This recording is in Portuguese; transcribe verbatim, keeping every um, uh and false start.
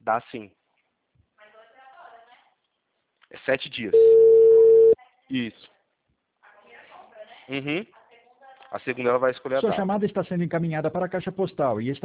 Dá sim. É sete dias. Isso. Uhum. A segunda ela vai escolher a Sua data. chamada está sendo encaminhada para a caixa postal e está